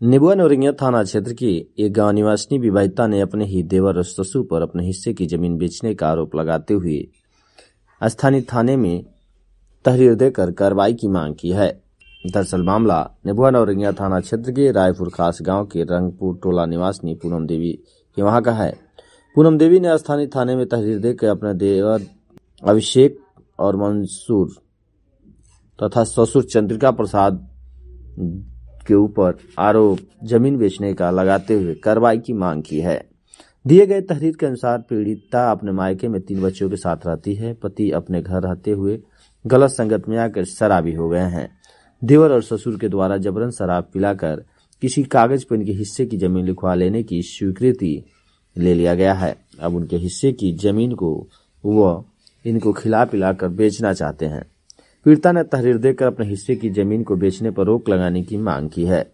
नेबुआ नौरंगिया थाना क्षेत्र की एक गांव निवासिनी विवाहिता ने अपने ही देवर और ससुर पर अपने हिस्से की जमीन बेचने का आरोप लगाते हुए स्थानीय थाने में तहरीर देकर कार्रवाई की मांग की है। दरअसल मामला नेबुआ नौरंगिया थाना क्षेत्र के रायपुर खास गांव के रंगपुर टोला निवासिनी पूनम देवी के वहां का है। पूनम देवी ने स्थानीय थाने में तहरीर देकर अपने देवर अभिषेक और मंसूर तथा ससुर चंद्रिका प्रसाद के ऊपर आरोप जमीन बेचने का लगाते हुए कार्रवाई की मांग की है। दिए गए तहरीर के अनुसार पीड़िता अपने मायके में 3 बच्चों के साथ रहती है। पति अपने घर रहते हुए गलत संगत में आकर शराबी हो गए हैं। देवर और ससुर के द्वारा जबरन शराब पिलाकर किसी कागज पर इनके हिस्से की जमीन लिखवा लेने की स्वीकृति ले लिया गया है। अब उनके हिस्से की जमीन को वह इनको खिला पिलाकर बेचना चाहते हैं। पीड़िता ने तहरीर देकर अपने हिस्से की जमीन को बेचने पर रोक लगाने की मांग की है।